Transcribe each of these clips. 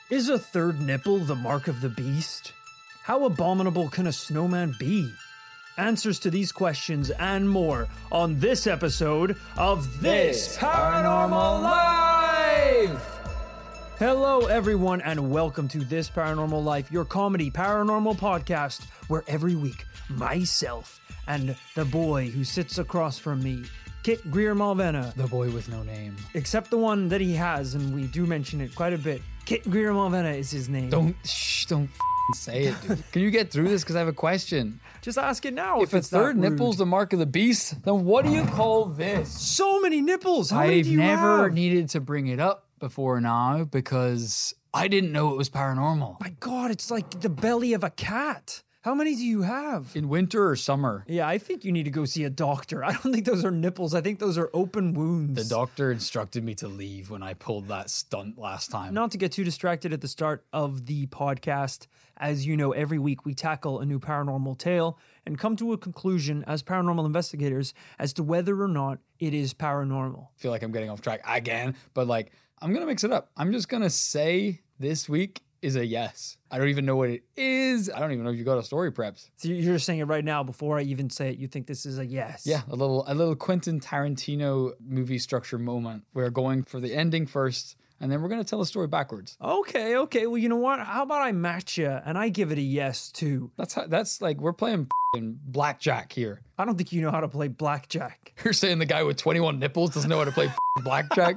Is a third nipple the mark of the beast? How abominable can a snowman be? Answers to these questions and more on this episode of This Paranormal Life! Hello everyone and welcome to This Paranormal Life, your comedy paranormal podcast where every week myself and the boy who sits across from me, Kit Greer-Malvena, the boy with no name, except the one that he has, and we do mention it quite a bit. Kit Greer-Malvena is his name. Don't say it, dude. Can you get through this? Because I have a question. Just ask it now. If a third nipple's the mark of the beast, then what do you call this? So many nipples. How many do you never have? needed to bring it up before now because I didn't know it was paranormal. My God, it's like the belly of a cat. How many do you have? In winter or summer? Yeah, I think you need to go see a doctor. I don't think those are nipples. I think those are open wounds. The doctor instructed me to leave when I pulled that stunt last time. Not to get too distracted at the start of the podcast. As you know, every week we tackle a new paranormal tale and come to a conclusion as paranormal investigators as to whether or not it is paranormal. I feel like I'm getting off track again, but I'm going to mix it up. I'm just going to say this week is a yes. I don't even know what it is. I don't even know if you got a story prepped. So you're saying it right now before I even say it. You think this is a yes? Yeah, a little Quentin Tarantino movie structure moment. We're going for the ending first, and then we're going to tell a story backwards. Okay. Well, you know what? How about I match you and I give it a yes too? That's like we're playing blackjack here. I don't think you know how to play blackjack. You're saying the guy with 21 nipples doesn't know how to play blackjack?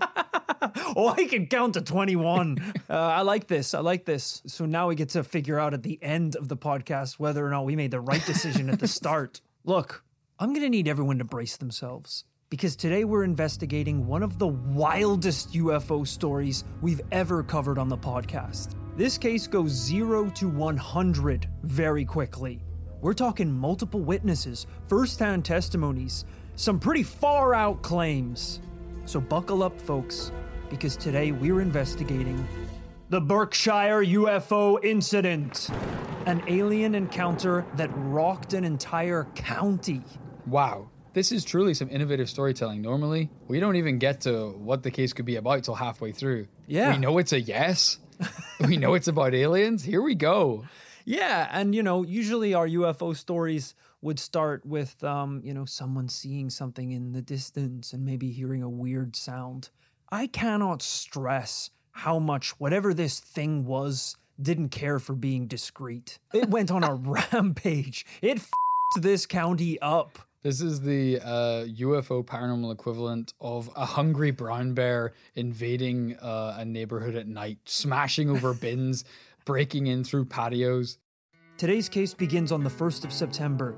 Oh, I can count to 21. I like this. So now we get to figure out at the end of the podcast whether or not we made the right decision at the start. Look, I'm going to need everyone to brace themselves because today we're investigating one of the wildest UFO stories we've ever covered on the podcast. This case goes 0 to 100 very quickly. We're talking multiple witnesses, first-hand testimonies, some pretty far-out claims. So buckle up, folks, because today we're investigating the Berkshire UFO incident, an alien encounter that rocked an entire county. Wow, this is truly some innovative storytelling. Normally, we don't even get to what the case could be about till halfway through. Yeah. We know it's a yes. We know it's about aliens. Here we go. Yeah, and usually our UFO stories would start with, someone seeing something in the distance and maybe hearing a weird sound. I cannot stress how much whatever this thing was didn't care for being discreet. It went on a rampage. It f***ed this county up. This is the UFO paranormal equivalent of a hungry brown bear invading a neighborhood at night, smashing over bins, breaking in through patios. Today's case begins on the 1st of September,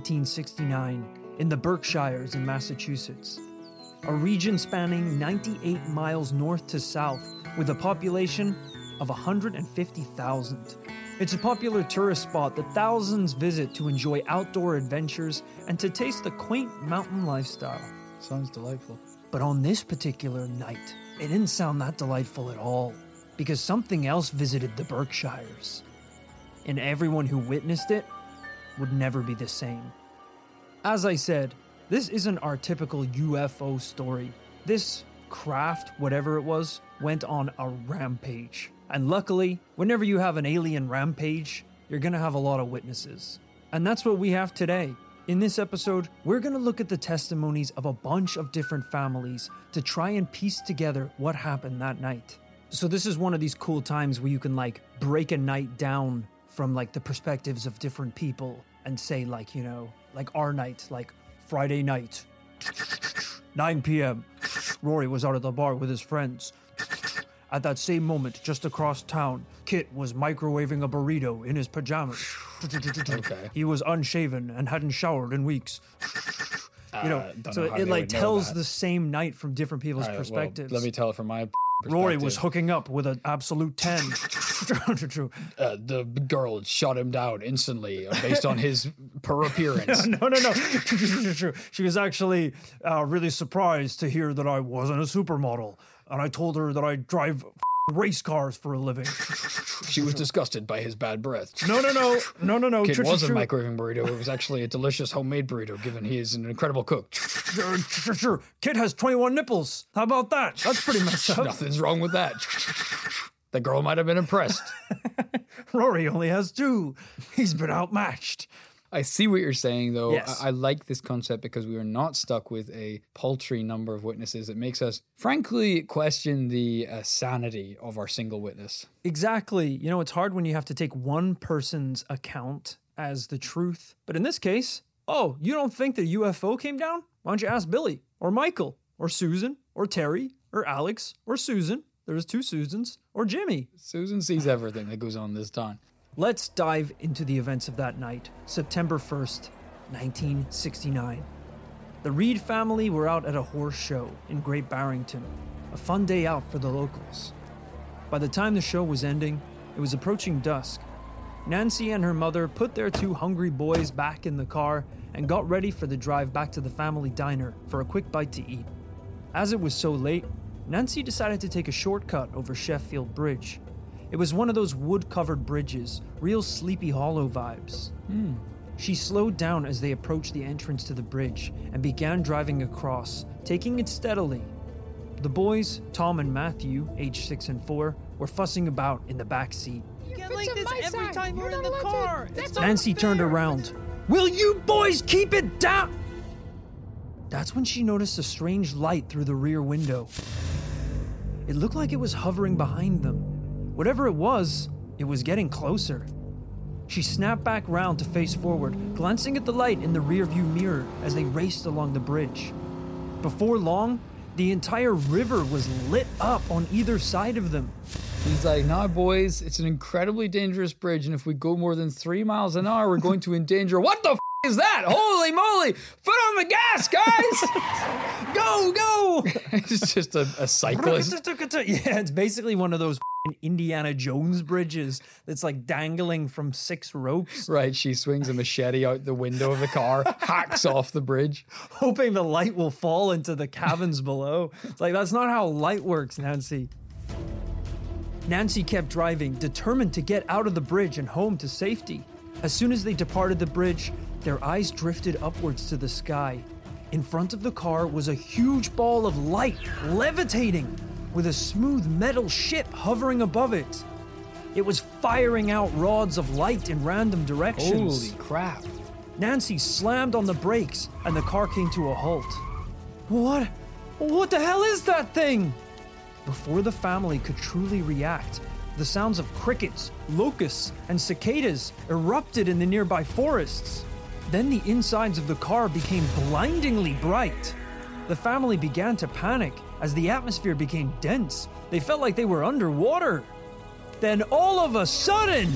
1969, in the Berkshires in Massachusetts, a region spanning 98 miles north to south with a population of 150,000. It's a popular tourist spot that thousands visit to enjoy outdoor adventures and to taste the quaint mountain lifestyle. Sounds delightful. But on this particular night, it didn't sound that delightful at all, because something else visited the Berkshires. And everyone who witnessed it would never be the same. As I said, this isn't our typical UFO story. This craft, whatever it was, went on a rampage. And luckily, whenever you have an alien rampage, you're gonna have a lot of witnesses. And that's what we have today. In this episode, we're gonna look at the testimonies of a bunch of different families to try and piece together what happened that night. So this is one of these cool times where you can break a night down from the perspectives of different people and say our night, Friday night, 9 p.m. Rory was out at the bar with his friends. At that same moment, just across town, Kit was microwaving a burrito in his pajamas. Okay. He was unshaven and hadn't showered in weeks. So it tells the same night from different people's perspectives. Well, let me tell it from my perspective. Rory was hooking up with an absolute 10. The girl shut him down instantly based on his per appearance. No. She was actually really surprised to hear that I wasn't a supermodel. And I told her that I drive race cars for a living. She was disgusted by his bad breath. No. Kid wasn't microwaving burrito. It was actually a delicious homemade burrito, given he is an incredible cook. Sure. Kid has 21 nipples. How about that? That's pretty messed up. Nothing's wrong with that. The girl might have been impressed. Rory only has 2. He's been outmatched. I see what you're saying, though. Yes. I like this concept because we are not stuck with a paltry number of witnesses. It makes us, frankly, question the sanity of our single witness. Exactly. You know, it's hard when you have to take one person's account as the truth. But in this case, oh, you don't think the UFO came down? Why don't you ask Billy or Michael or Susan or Terry or Alex or Susan? There's 2 Susans or Jimmy. Susan sees everything that goes on this town. Let's dive into the events of that night, September 1st, 1969. The Reed family were out at a horse show in Great Barrington, a fun day out for the locals. By the time the show was ending, it was approaching dusk. Nancy and her mother put their 2 hungry boys back in the car and got ready for the drive back to the family diner for a quick bite to eat. As it was so late, Nancy decided to take a shortcut over Sheffield Bridge. It was one of those wood-covered bridges, real Sleepy Hollow vibes. She slowed down as they approached the entrance to the bridge and began driving across, taking it steadily. The boys, Tom and Matthew, aged 6 and 4, were fussing about in the back seat. You get like this every time you're in the car. Nancy turned around. Will you boys keep it down? That's when she noticed a strange light through the rear window. It looked like it was hovering behind them. Whatever it was getting closer. She snapped back round to face forward, glancing at the light in the rearview mirror as they raced along the bridge. Before long, the entire river was lit up on either side of them. He's like, nah, boys, it's an incredibly dangerous bridge, and if we go more than 3 miles an hour, we're going to endanger... What the is that? Holy moly! Foot on the gas, guys! Go! It's just a cyclist. Yeah, it's basically one of those Indiana Jones bridges that's like dangling from 6 ropes. Right, she swings a machete out the window of the car, hacks off the bridge. Hoping the light will fall into the cabins below. It's like, that's not how light works, Nancy. Nancy kept driving, determined to get out of the bridge and home to safety. As soon as they departed the bridge, their eyes drifted upwards to the sky. In front of the car was a huge ball of light, levitating, with a smooth metal ship hovering above it. It was firing out rods of light in random directions. Holy crap. Nancy slammed on the brakes, and the car came to a halt. What the hell is that thing? Before the family could truly react, the sounds of crickets, locusts, and cicadas erupted in the nearby forests. Then the insides of the car became blindingly bright. The family began to panic as the atmosphere became dense. They felt like they were underwater. Then all of a sudden,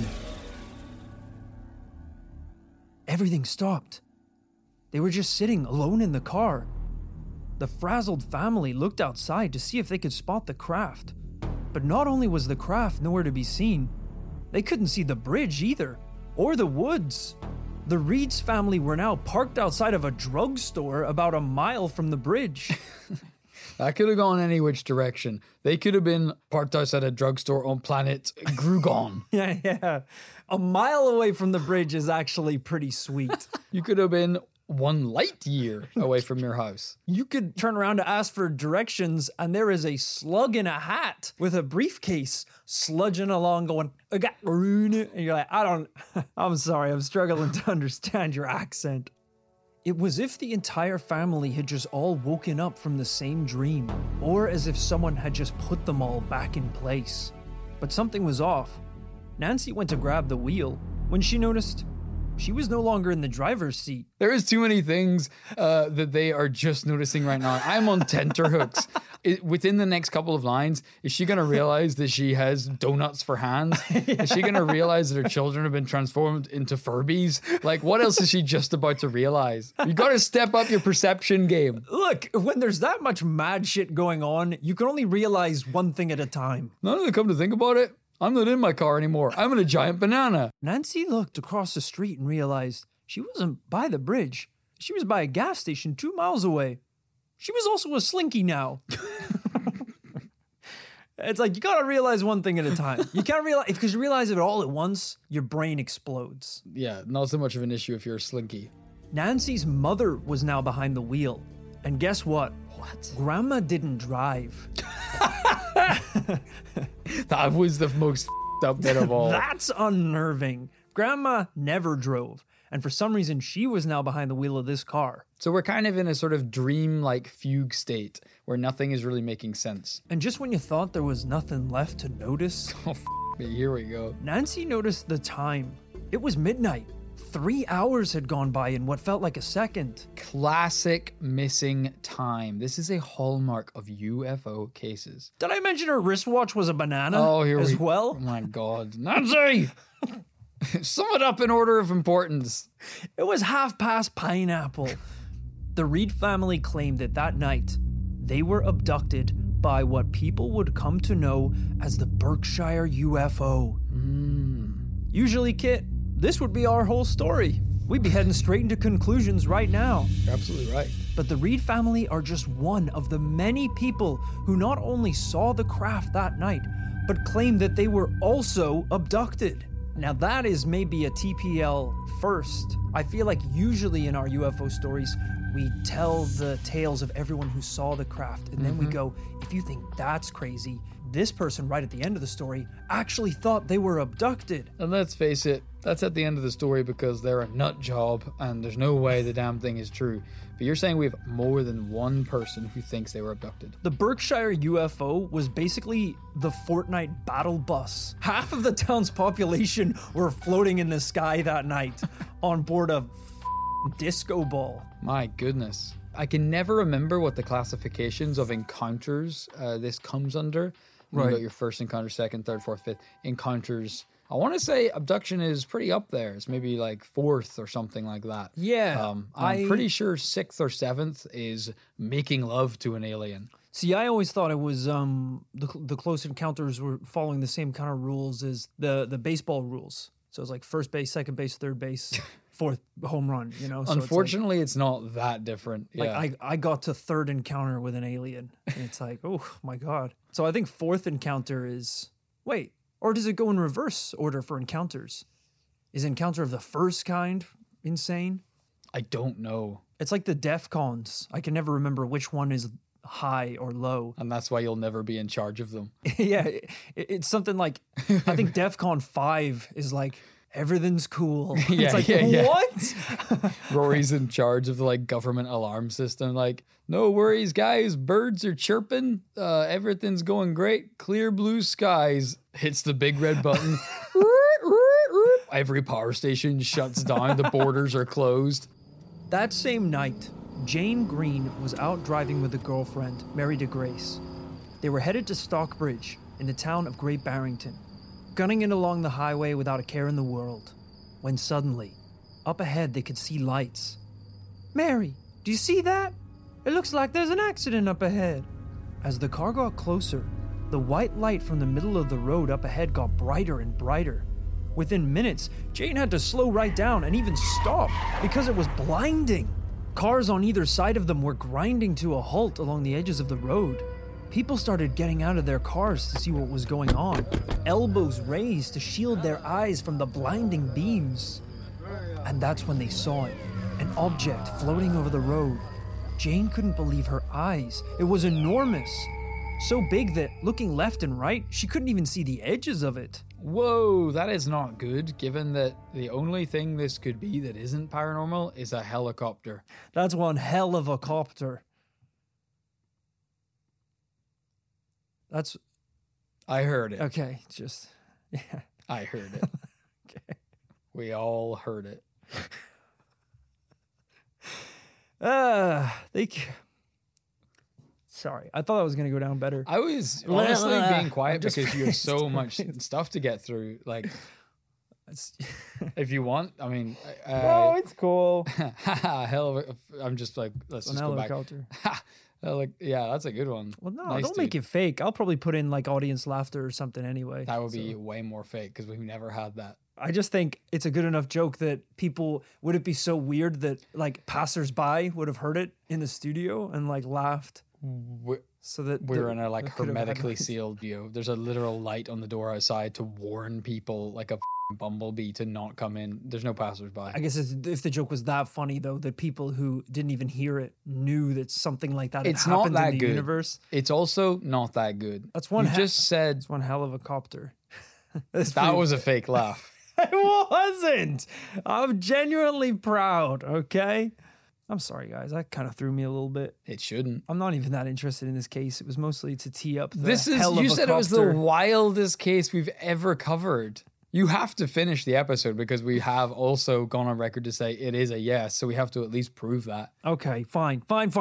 everything stopped. They were just sitting alone in the car. The frazzled family looked outside to see if they could spot the craft. But not only was the craft nowhere to be seen, they couldn't see the bridge either, or the woods. The Reeds family were now parked outside of a drugstore about a mile from the bridge. That could have gone any which direction. They could have been parked outside a drugstore on planet Grugon. Yeah. A mile away from the bridge is actually pretty sweet. You could have been 1 light year away from your house. You could turn around to ask for directions, and there is a slug in a hat with a briefcase sludging along going, and you're like, I'm sorry, I'm struggling to understand your accent. It was as if the entire family had just all woken up from the same dream, or as if someone had just put them all back in place. But something was off. Nancy went to grab the wheel when she noticed she was no longer in the driver's seat. There is too many things that they are just noticing right now. I'm on tenterhooks. Within the next couple of lines, is she going to realize that she has donuts for hands? Yeah. Is she going to realize that her children have been transformed into Furbies? Like, what else is she just about to realize? You got to step up your perception game. Look, when there's that much mad shit going on, you can only realize one thing at a time. None of them come to think about it. I'm not in my car anymore. I'm in a giant banana. Nancy looked across the street and realized she wasn't by the bridge. She was by a gas station 2 miles away. She was also a slinky now. It's like, you gotta realize one thing at a time. You can't realize, because you realize it all at once, your brain explodes. Yeah, not so much of an issue if you're a slinky. Nancy's mother was now behind the wheel. And guess what? What? Grandma didn't drive. That was the most up bit of all. That's unnerving. Grandma never drove, and for some reason, she was now behind the wheel of this car. So we're kind of in a sort of dream-like fugue state where nothing is really making sense. And just when you thought there was nothing left to notice, Here we go. Nancy noticed the time. It was midnight. 3 hours had gone by in what felt like a second. Classic missing time. This is a hallmark of UFO cases. Did I mention her wristwatch was a banana Here as Oh well? my God. Nancy! Sum it up in order of importance. It was 1/2 pineapple. The Reed family claimed that night they were abducted by what people would come to know as the Berkshire UFO. Usually, Kit, this would be our whole story. We'd be heading straight into conclusions right now. You're absolutely right. But the Reed family are just one of the many people who not only saw the craft that night, but claim that they were also abducted. Now that is maybe a TPL first. I feel like usually in our UFO stories, we tell the tales of everyone who saw the craft, and then we go, if you think that's crazy, this person right at the end of the story actually thought they were abducted. And let's face it, that's at the end of the story because they're a nut job and there's no way the damn thing is true. But you're saying we have more than one person who thinks they were abducted. The Berkshire UFO was basically the Fortnite battle bus. Half of the town's population were floating in the sky that night on board a disco ball. My goodness. I can never remember what the classifications of encounters this comes under. You Right. got your first encounter, second, third, fourth, fifth encounters. I want to say abduction is pretty up there. It's maybe like fourth or something like that. Yeah, I'm pretty sure sixth or seventh is making love to an alien. See, I always thought it was the close encounters were following the same kind of rules as the baseball rules. So it's like first base, second base, third base, fourth home run, you know? So Unfortunately, it's not that different. it's like, Yeah. I got to third encounter with an alien. And it's like, oh my God. So I think fourth encounter is, wait, or does it go in reverse order for encounters? Is encounter of the first kind insane? I don't know. It's like the DEFCONs. I can never remember which one is high or low. And that's why you'll never be in charge of them. Yeah, it's something like, I think DEFCON 5 is like, everything's cool. Yeah, it's like, yeah, yeah. what? Rory's in charge of the like government alarm system. Like, no worries, guys. Birds are chirping. Everything's going great. Clear blue skies. Hits the big red button. Every power station shuts down. The borders are closed. That same night, Jane Green was out driving with a girlfriend, Mary DeGrace. They were headed to Stockbridge in the town of Great Barrington, gunning it along the highway without a care in the world, when suddenly, up ahead they could see lights. Mary, do you see that? It looks like there's an accident up ahead. As the car got closer, the white light from the middle of the road up ahead got brighter and brighter. Within minutes, Jane had to slow right down and even stop because it was blinding. Cars on either side of them were grinding to a halt along the edges of the road. People started getting out of their cars to see what was going on, elbows raised to shield their eyes from the blinding beams. And that's when they saw it, an object floating over the road. Jane couldn't believe her eyes. It was enormous, so big that looking left and right, she couldn't even see the edges of it. Whoa, that is not good, given that the only thing this could be that isn't paranormal is a helicopter. That's one hell of a copter. That's I heard it. okay. Just yeah. I heard it. Okay. We all heard it. They. Sorry, I thought I was gonna go down better. I was honestly being quiet I'm just because you have so phrased. much stuff to get through. Like, It's- if you want, I mean, oh, it's cool. hell of a, I'm just like, let's An just go back. helicopter. Like, yeah, that's a good one. Well, no, Nice, don't make dude. it fake. I'll probably put in like audience laughter or something anyway. That would So, be way more fake because we've never had that. I just think it's a good enough joke that people would it be so weird that like passersby would have heard it in the studio and like laughed We're, so that we're in a like that could have had, hermetically like- sealed view. There's a literal light on the door outside to warn people, like a Bumblebee to not come in. There's no passersby. I guess if the joke was that funny, though, that people who didn't even hear it knew that something like that had happened not that in the good. universe. It's also not that good. That's one. You just said it's one hell of a copter. that was a fake laugh. It wasn't. I'm genuinely proud. Okay. I'm sorry, guys. That kind of threw me a little bit. It shouldn't. I'm not even that interested in this case. It was mostly to tee up the You said it was the wildest case we've ever covered. You have to finish the episode because we have also gone on record to say it is a yes, so we have to at least prove that. Okay, fine.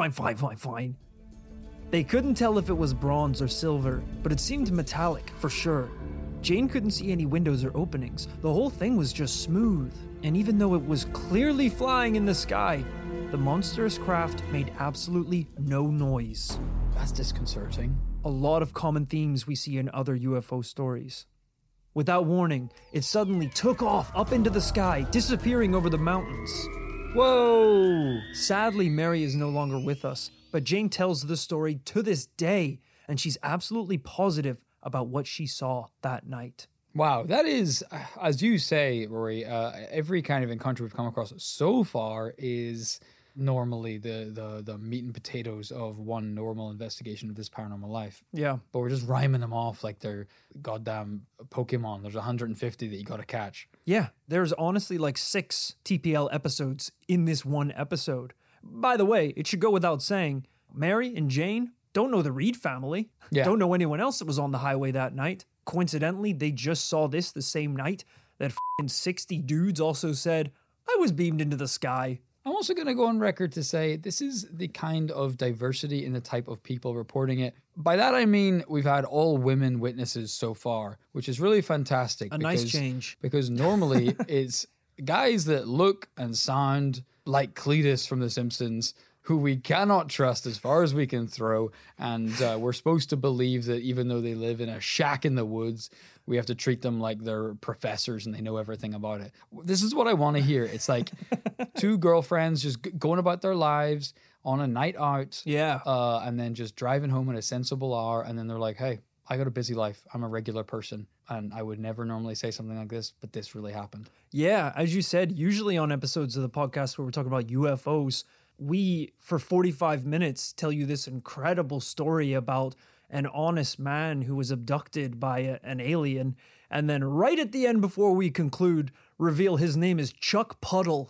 They couldn't tell if it was bronze or silver, but it seemed metallic for sure. Jane couldn't see any windows or openings. The whole thing was just smooth. And even though it was clearly flying in the sky, the monstrous craft made absolutely no noise. That's disconcerting. A lot of common themes we see in other UFO stories. Without warning, it suddenly took off up into the sky, disappearing over the mountains. Whoa! Sadly, Mary is no longer with us, but Jane tells the story to this day, and she's absolutely positive about what she saw that night. Wow, that is, as you say, Rory, every kind of encounter we've come across so far is normally the meat and potatoes of one normal investigation of this paranormal life. Yeah. But we're just rhyming them off like they're goddamn Pokemon. There's 150 that you got to catch. Yeah, there's honestly like 6 TPL episodes in this one episode. By the way, it should go without saying, Mary and Jane don't know the Reed family. Yeah. Don't know anyone else that was on the highway that night. Coincidentally, they just saw this the same night that 60 dudes also said, I was beamed into the sky. I'm also going to go on record to say this is the kind of diversity in the type of people reporting it. By that, I mean we've had all women witnesses so far, which is really fantastic. Nice change. Because normally it's guys that look and sound like Cletus from The Simpsons, who we cannot trust as far as we can throw. And we're supposed to believe that even though they live in a shack in the woods, we have to treat them like they're professors and they know everything about it. This is what I want to hear. It's like 2 girlfriends just going about their lives on a night out. Yeah. And then just driving home at a sensible hour. And then they're like, hey, I got a busy life. I'm a regular person. And I would never normally say something like this, but this really happened. Yeah. As you said, usually on episodes of the podcast where we're talking about UFOs, we, for 45 minutes, tell you this incredible story about an honest man who was abducted by an alien, and then right at the end, before we conclude, reveal his name is Chuck Puddle,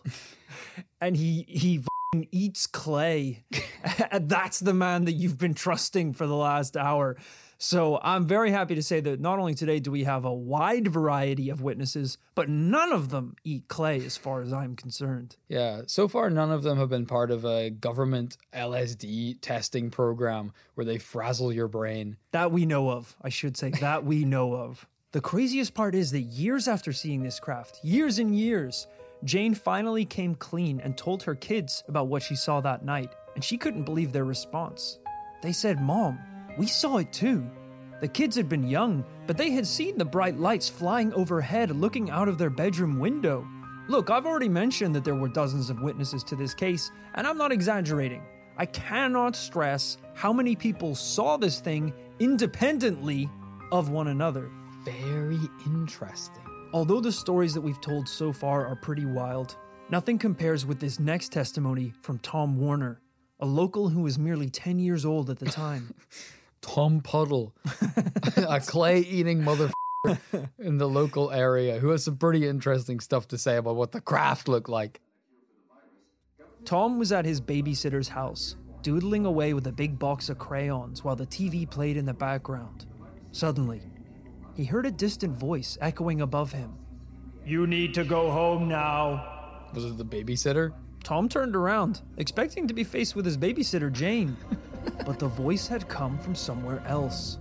and he eats clay. And that's the man that you've been trusting for the last hour. So I'm very happy to say that not only today do we have a wide variety of witnesses, but none of them eat clay as far as I'm concerned. Yeah, so far none of them have been part of a government LSD testing program where they frazzle your brain. That we know of, I should say, that we know of. The craziest part is that years after seeing this craft, years and years, Jane finally came clean and told her kids about what she saw that night, and she couldn't believe their response. They said, Mom, we saw it too. The kids had been young, but they had seen the bright lights flying overhead looking out of their bedroom window. Look, I've already mentioned that there were dozens of witnesses to this case, and I'm not exaggerating. I cannot stress how many people saw this thing independently of one another. Very interesting. Although the stories that we've told so far are pretty wild, nothing compares with this next testimony from Tom Warner, a local who was merely 10 years old at the time. Tom Puddle, a clay-eating motherfucker in the local area who has some pretty interesting stuff to say about what the craft looked like. Tom was at his babysitter's house, doodling away with a big box of crayons while the TV played in the background. Suddenly, he heard a distant voice echoing above him. You need to go home now. Was it the babysitter? Tom turned around, expecting to be faced with his babysitter, Jane. But the voice had come from somewhere else.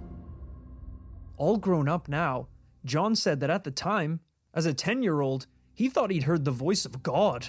All grown up now, John said that at the time, as a 10-year-old, he thought he'd heard the voice of God.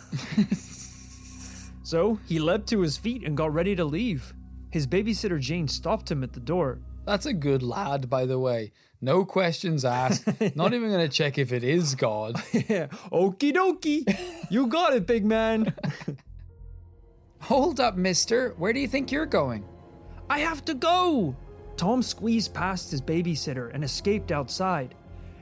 So he leapt to his feet and got ready to leave. His babysitter Jane stopped him at the door. That's a good lad, by the way. No questions asked. Not even going to check if it is God. Yeah, okie dokie. You got it, big man. Hold up, mister. Where do you think you're going? I have to go. Tom squeezed past his babysitter and escaped outside.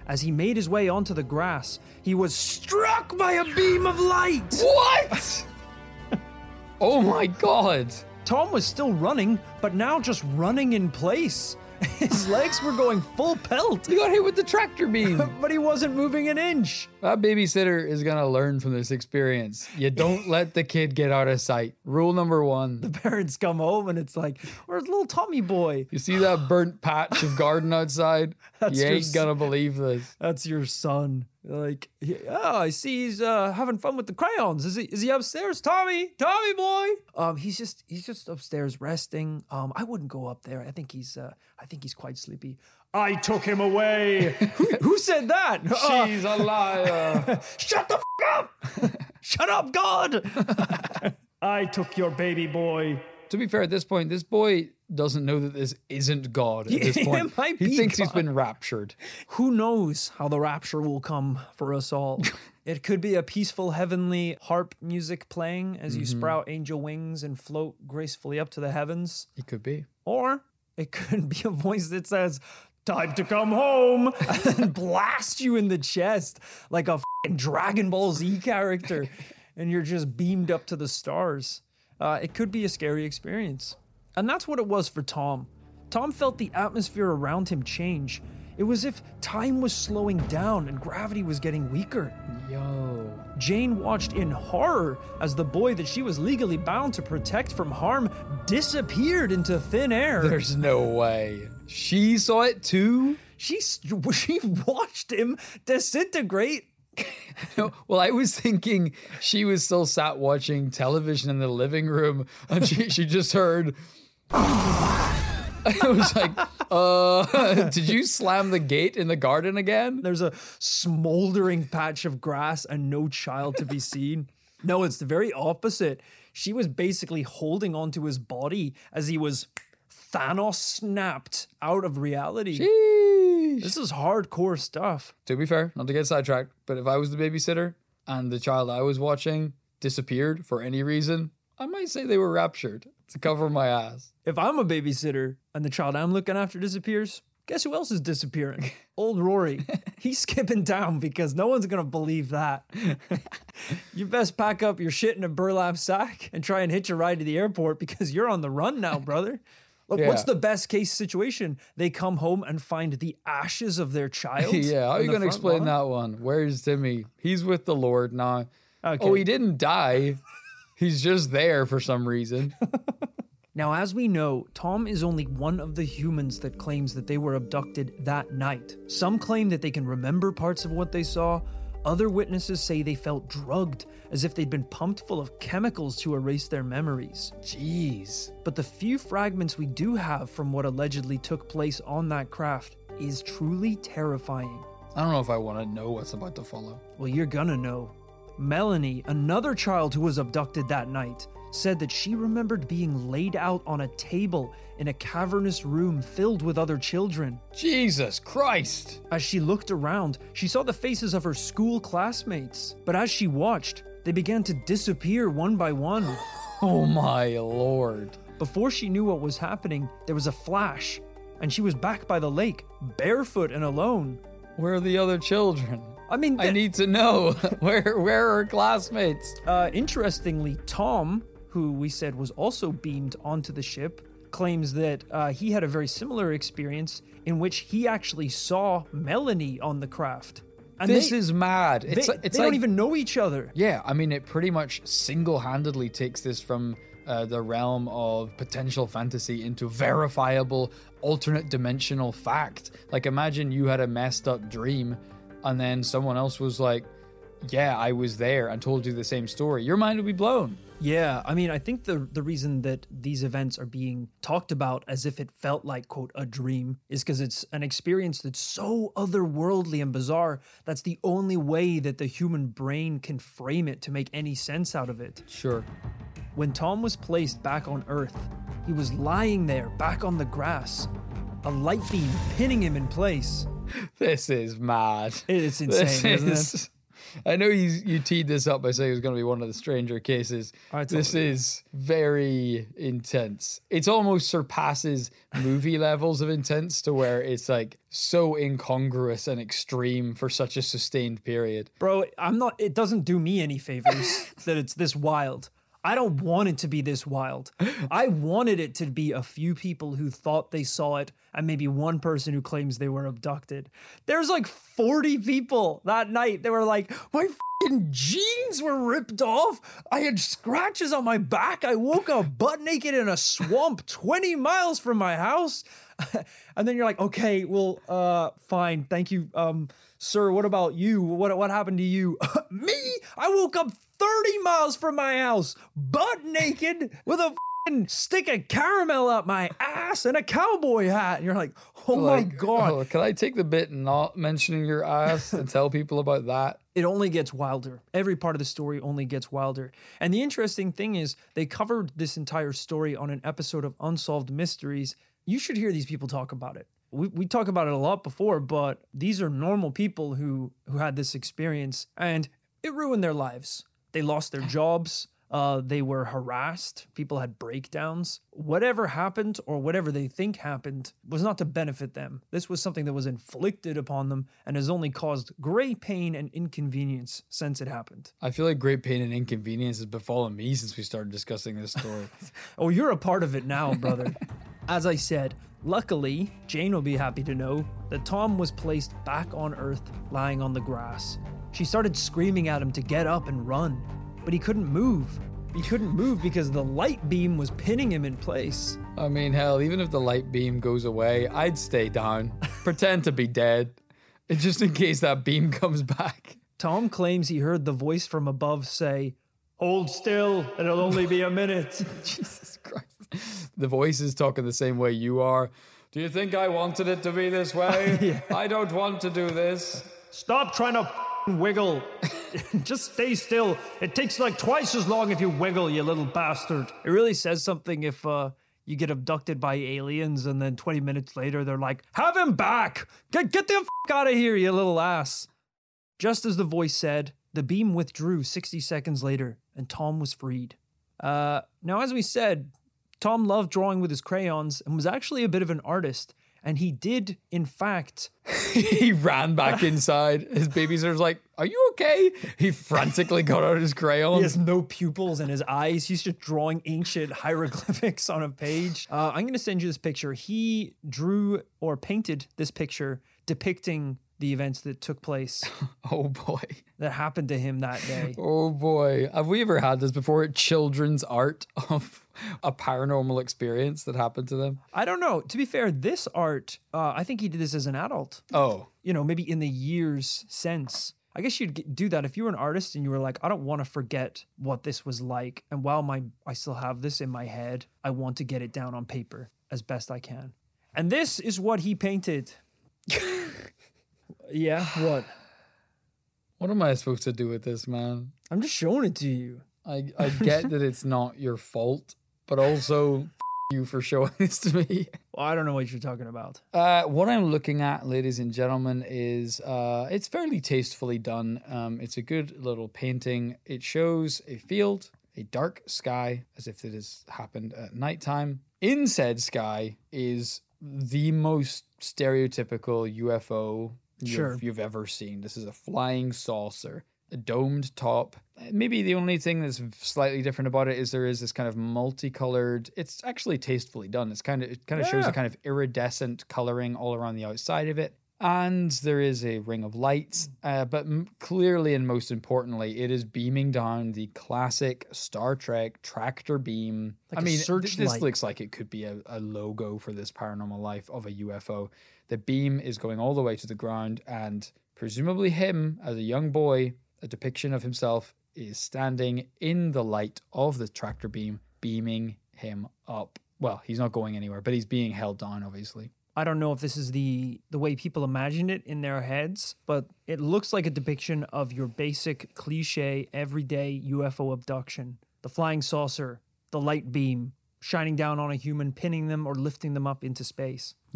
As he made his way onto the grass, he was struck by a beam of light. What? Oh my God. Tom was still running, but now just running in place. His legs were going full pelt, He got hit with the tractor beam. but he wasn't moving an inch. That babysitter is going to learn from this experience. You don't let the kid get out of sight. Rule number 1. The parents come home and it's like, where's little Tommy boy? You see that burnt patch of garden outside? That's You ain't just- going to believe this. That's your son. Like, oh, I see he's having fun with the crayons. Is he upstairs, Tommy boy? He's just upstairs resting. I wouldn't go up there. I think he's quite sleepy. I took him away. who said that? She's a liar. Shut the up! Shut up, God! I took your baby boy. To be fair, at this point, this boy doesn't know that this isn't God at this It point. might He be thinks he's God. been raptured. Who knows how the rapture will come for us all? It could be a peaceful heavenly harp music playing as you sprout angel wings and float gracefully up to the heavens. He could be. Or it could be a voice that says, "Time to come home," and blast you in the chest like a f***ing Dragon Ball Z character, and you're just beamed up to the stars. It could be a scary experience. And that's what it was for Tom. Tom felt the atmosphere around him change. It was as if time was slowing down and gravity was getting weaker. Yo. Jane watched in horror as the boy that she was legally bound to protect from harm disappeared into thin air. There's no way. She saw it too? She watched him disintegrate. No, well, I was thinking she was still sat watching television in the living room and she just heard. I was like, did you slam the gate in the garden again? There's a smoldering patch of grass and no child to be seen. No, it's the very opposite. She was basically holding onto his body as he was Thanos snapped out of reality. Sheesh. This is hardcore stuff. To be fair, not to get sidetracked, but if I was the babysitter and the child I was watching disappeared for any reason, I might say they were raptured to cover my ass. If I'm a babysitter and the child I'm looking after disappears, guess who else is disappearing? Old Rory. He's skipping town because no one's going to believe that. You best pack up your shit in a burlap sack and try and hitch a ride to the airport because you're on the run now, brother. Look, what's Yeah. the best case situation? They come home and find the ashes of their child. Yeah, how are in you the going to front explain lawn? that one? Where's Timmy? He's with the Lord now. Okay. Oh, he didn't die. He's just there for some reason. Now, as we know, Tom is only one of the humans that claims that they were abducted that night. Some claim that they can remember parts of what they saw. Other witnesses say they felt drugged, as if they'd been pumped full of chemicals to erase their memories. Jeez. But the few fragments we do have from what allegedly took place on that craft is truly terrifying. I don't know if I want to know what's about to follow. Well, you're gonna know. Melanie, another child who was abducted that night, said that she remembered being laid out on a table in a cavernous room filled with other children. Jesus Christ. As she looked around, she saw the faces of her school classmates. But as she watched, they began to disappear one by one. Oh my Lord. Before she knew what was happening, there was a flash, and she was back by the lake, barefoot and alone. Where are the other children? I mean, I need to know. Where are her classmates? interestingly, Tom, who we said was also beamed onto the ship, claims that he had a very similar experience in which he actually saw Melanie on the craft. And This is mad. they It's don't like, even know each other. yeah, I mean, it pretty much single-handedly takes this from the realm of potential fantasy into verifiable alternate dimensional fact. Like, imagine you had a messed up dream and then someone else was like, yeah, I was there and told you the same story. Your mind would be blown. Yeah, I mean, I think the reason that these events are being talked about as if it felt like, quote, a dream is because it's an experience that's so otherworldly and bizarre. That's the only way that the human brain can frame it to make any sense out of it. Sure. When Tom was placed back on Earth, he was lying there back on the grass, a light beam pinning him in place. This is mad. It's insane, isn't it? I know you teed this up by saying it was going to be one of the stranger cases. This is very intense. It almost surpasses movie levels of intense to where it's like so incongruous and extreme for such a sustained period. Bro, it doesn't do me any favors that it's this wild. I don't want it to be this wild. I wanted it to be a few people who thought they saw it and maybe one person who claims they were abducted. There's like 40 people that night. They were like, my fucking jeans were ripped off. I had scratches on my back. I woke up butt naked in a swamp 20 miles from my house. And then you're like, okay, well, fine. Thank you. Sir, what about you? What happened to you? Me? I woke up 30 miles from my house, butt naked, with a stick of caramel up my ass and a cowboy hat. And you're like, oh my God. Oh, can I take the bit not mentioning your ass and tell people about that? It only gets wilder. Every part of the story only gets wilder. And the interesting thing is they covered this entire story on an episode of Unsolved Mysteries. You should hear these people talk about it. We talk about it a lot before, but these are normal people who had this experience and it ruined their lives. They lost their jobs. They were harassed. People had breakdowns. Whatever happened or whatever they think happened was not to benefit them. This was something that was inflicted upon them and has only caused great pain and inconvenience since it happened. I feel like great pain and inconvenience has befallen me since we started discussing this story. Oh, you're a part of it now, brother. As I said, luckily, Jane will be happy to know that Tom was placed back on Earth lying on the grass. She started screaming at him to get up and run, but he couldn't move. He couldn't move because the light beam was pinning him in place. I mean, hell, even if the light beam goes away, I'd stay down, pretend to be dead, just in case that beam comes back. Tom claims he heard the voice from above say, "Hold still, it'll only be a minute." Jesus Christ. The voice is talking the same way you are. Do you think I wanted it to be this way? Yeah. I don't want to do this. Stop trying to wiggle. Just stay still. It takes like twice as long if you wiggle, you little bastard. It really says something if you get abducted by aliens and then 20 minutes later they're like, have him back. Get the f*** out of here, you little ass. Just as the voice said, the beam withdrew 60 seconds later and Tom was freed. Now, as we said, Tom loved drawing with his crayons and was actually a bit of an artist. And he did, in fact... He ran back inside. His babysitter's like, are you okay? He frantically got out his crayons. He has no pupils in his eyes. He's just drawing ancient hieroglyphics on a page. I'm going to send you this picture. He drew or painted this picture depicting the events that took place. Oh boy. That happened to him that day. Oh boy. Have we ever had this before? Children's art of a paranormal experience that happened to them? I don't know. To be fair, this art, I think he did this as an adult. Oh. You know, maybe in the years since. I guess you'd do that if you were an artist and you were like, I don't want to forget what this was like. And while I still have this in my head, I want to get it down on paper as best I can. And this is what he painted. Yeah, what? What am I supposed to do with this, man? I'm just showing it to you. I get that it's not your fault, but also you for showing this to me. Well, I don't know what you're talking about. What I'm looking at, ladies and gentlemen, is it's fairly tastefully done. It's a good little painting. It shows a field, a dark sky, as if it has happened at nighttime. In said sky is the most stereotypical UFO you've ever seen. This is a flying saucer, a domed top. Maybe the only thing that's slightly different about it is there is this kind of multicolored. It's actually tastefully done. It kind of shows a kind of iridescent coloring all around the outside of it. And there is a ring of lights, but clearly and most importantly, it is beaming down the classic Star Trek tractor beam. Like this looks like it could be a logo for this paranormal life of a UFO. The beam is going all the way to the ground, and presumably him, as a young boy, a depiction of himself, is standing in the light of the tractor beam, beaming him up. Well, he's not going anywhere, but he's being held down, obviously. I don't know if this is the way people imagine it in their heads, but it looks like a depiction of your basic cliche everyday UFO abduction. The flying saucer, the light beam, shining down on a human, pinning them or lifting them up into space. Yeah.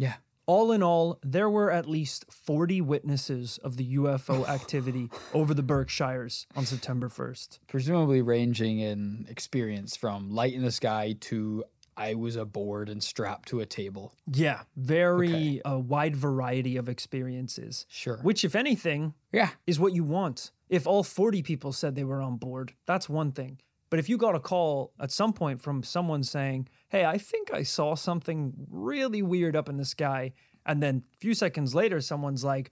All in all, there were at least 40 witnesses of the UFO activity over the Berkshires on September 1st. Presumably ranging in experience from light in the sky to I was aboard and strapped to a table. Yeah, very wide variety of experiences. Sure. Which, if anything, is what you want. If all 40 people said they were on board, that's one thing. But if you got a call at some point from someone saying, hey, I think I saw something really weird up in the sky, and then a few seconds later, someone's like,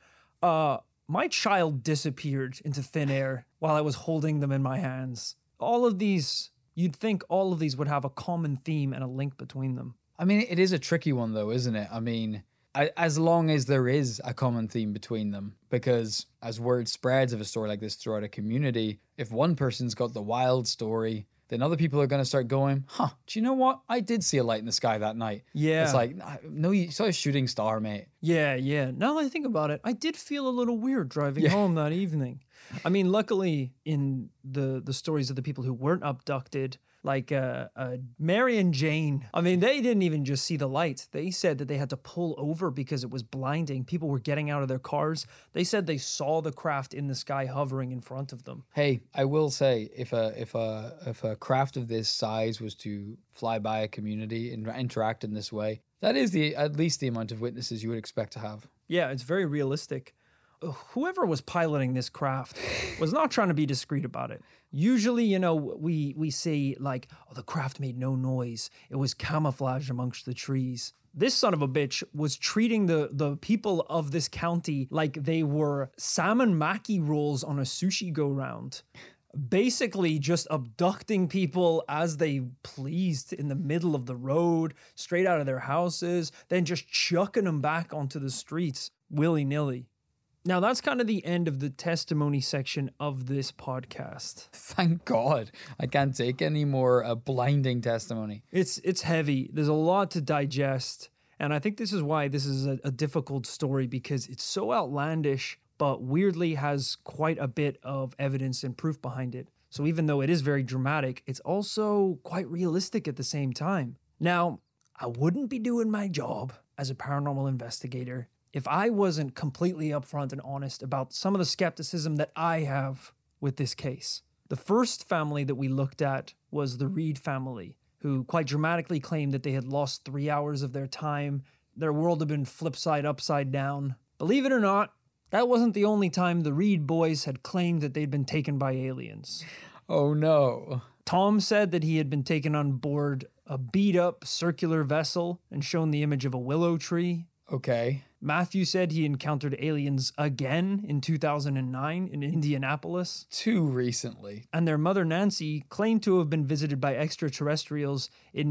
my child disappeared into thin air while I was holding them in my hands. All of these, you'd think all of these would have a common theme and a link between them. I mean, it is a tricky one, though, isn't it? I mean, as long as there is a common theme between them, because as word spreads of a story like this throughout a community, if one person's got the wild story, then other people are going to start going, do you know what? I did see a light in the sky that night. Yeah. It's like, no, you saw a shooting star, mate. Yeah. Now that I think about it, I did feel a little weird driving home that evening. I mean, luckily in the stories of the people who weren't abducted, like Mary and Jane, I mean, they didn't even just see the light. They said that they had to pull over because it was blinding. People were getting out of their cars. They said they saw the craft in the sky hovering in front of them. Hey, I will say, if a craft of this size was to fly by a community and interact in this way, that is at least the amount of witnesses you would expect to have. Yeah, it's very realistic. Whoever was piloting this craft was not trying to be discreet about it. Usually, you know, we say like, oh, the craft made no noise. It was camouflage amongst the trees. This son of a bitch was treating the people of this county like they were salmon maki rolls on a sushi go-round. Basically just abducting people as they pleased in the middle of the road, straight out of their houses, then just chucking them back onto the streets willy-nilly. Now, that's kind of the end of the testimony section of this podcast. Thank God. I can't take any more blinding testimony. It's heavy. There's a lot to digest. And I think this is why this is a difficult story, because it's so outlandish, but weirdly has quite a bit of evidence and proof behind it. So even though it is very dramatic, it's also quite realistic at the same time. Now, I wouldn't be doing my job as a paranormal investigator if I wasn't completely upfront and honest about some of the skepticism that I have with this case. The first family that we looked at was the Reed family, who quite dramatically claimed that they had lost 3 hours of their time. Their world had been flipped upside down. Believe it or not, that wasn't the only time the Reed boys had claimed that they'd been taken by aliens. Oh no. Tom said that he had been taken on board a beat-up circular vessel and shown the image of a willow tree. Okay. Matthew said he encountered aliens again in 2009 in Indianapolis. Too recently. And their mother Nancy claimed to have been visited by extraterrestrials in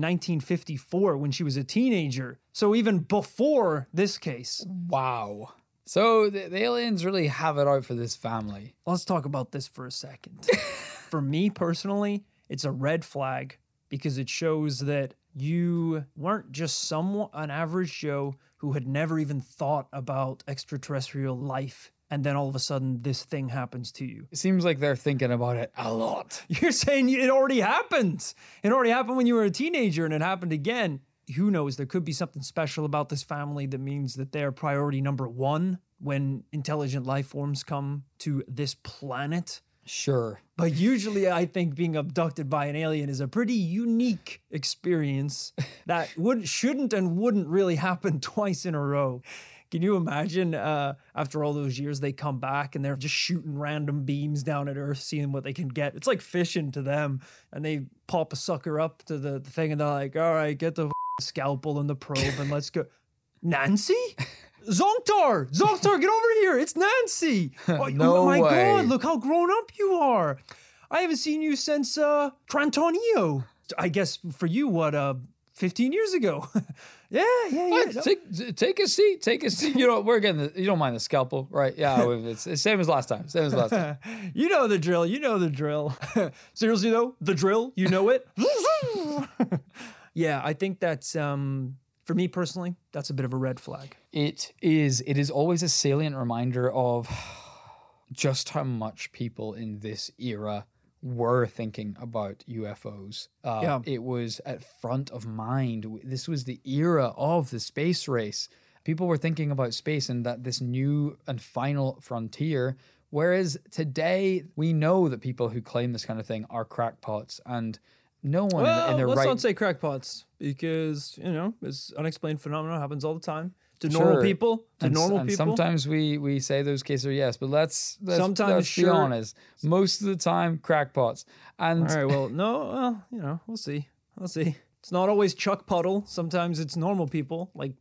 1954 when she was a teenager. So even before this case. Wow. So the aliens really have it out for this family. Let's talk about this for a second. For me personally, it's a red flag because it shows that you weren't just an average Joe who had never even thought about extraterrestrial life, and then all of a sudden this thing happens to you. It seems like they're thinking about it a lot. You're saying it already happened. It already happened when you were a teenager, and it happened again. Who knows? There could be something special about this family that means that they're priority number one when intelligent life forms come to this planet. Sure. But usually I think being abducted by an alien is a pretty unique experience that shouldn't and wouldn't really happen twice in a row. Can you imagine after all those years they come back and they're just shooting random beams down at Earth, seeing what they can get? It's like fishing to them. And they pop a sucker up to the thing and they're like, all right, get the scalpel and the probe and let's go. Nancy? Zongtar, get over here. It's Nancy. No my way. God, look how grown up you are. I haven't seen you since Trantonio. I guess for you, 15 years ago? Yeah. Take a seat. You know, we're getting you don't mind the scalpel, right? Yeah, it's the same as last time. You know the drill. Seriously though, the drill, you know it? Yeah, I think that's... for me personally, that's a bit of a red flag. It is always a salient reminder of just how much people in this era were thinking about UFOs. It was at front of mind. This was the era of the space race. People were thinking about space and that this new and final frontier. Whereas today, we know that people who claim this kind of thing are crackpots, and no one in their let's right... not say crackpots, because, this unexplained phenomenon happens all the time. To normal people, and people. Sometimes we say those cases are yes, but let's sometimes be honest. Most of the time, crackpots. And all right, we'll see. It's not always Chuck Puddle. Sometimes it's normal people like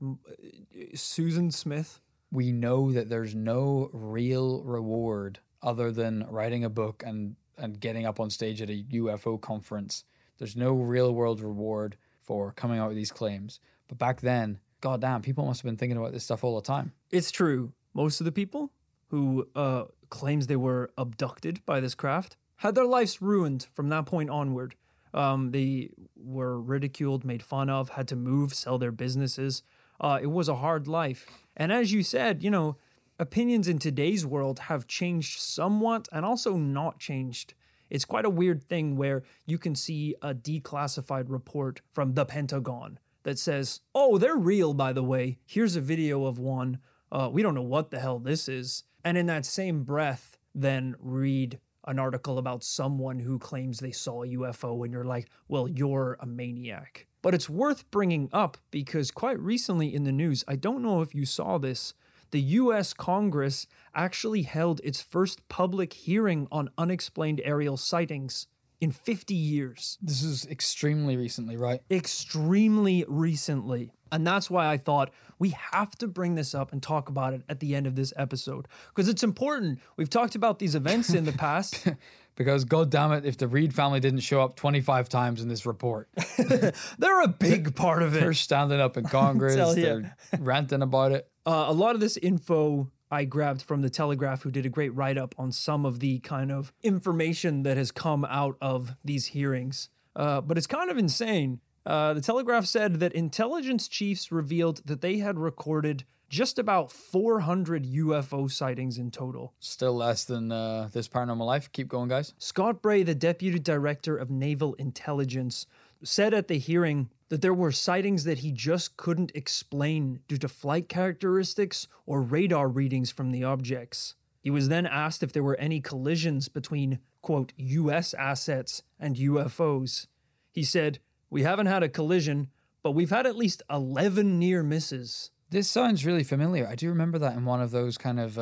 Susan Smith. We know that there's no real reward other than writing a book and getting up on stage at a UFO conference. There's no real world reward for coming out with these claims. But back then, goddamn, people must have been thinking about this stuff all the time. It's true. Most of the people who claims they were abducted by this craft had their lives ruined from that point onward. They were ridiculed, made fun of, had to move, sell their businesses. It was a hard life. And as you said, opinions in today's world have changed somewhat and also not changed. It's quite a weird thing where you can see a declassified report from the Pentagon that says, oh, they're real, by the way. Here's a video of one. We don't know what the hell this is. And in that same breath, then read an article about someone who claims they saw a UFO, and you're like, well, you're a maniac. But it's worth bringing up because quite recently in the news, I don't know if you saw this, the US Congress actually held its first public hearing on unexplained aerial sightings in 50 years. This is extremely recently, right? Extremely recently. And that's why I thought we have to bring this up and talk about it at the end of this episode. Because it's important. We've talked about these events in the past. Because, God damn it, if the Reed family didn't show up 25 times in this report. They're a big part of it. They're standing up in Congress. They're ranting about it. A lot of this info I grabbed from the Telegraph, who did a great write-up on some of the kind of information that has come out of these hearings. But it's kind of insane. The Telegraph said that intelligence chiefs revealed that they had recorded just about 400 UFO sightings in total. Still less than This Paranormal Life. Keep going, guys. Scott Bray, the deputy director of Naval Intelligence, said at the hearing that there were sightings that he just couldn't explain due to flight characteristics or radar readings from the objects. He was then asked if there were any collisions between, quote, U.S. assets and UFOs. He said, "We haven't had a collision, but we've had at least 11 near misses." This sounds really familiar. I do remember that in one of those kind of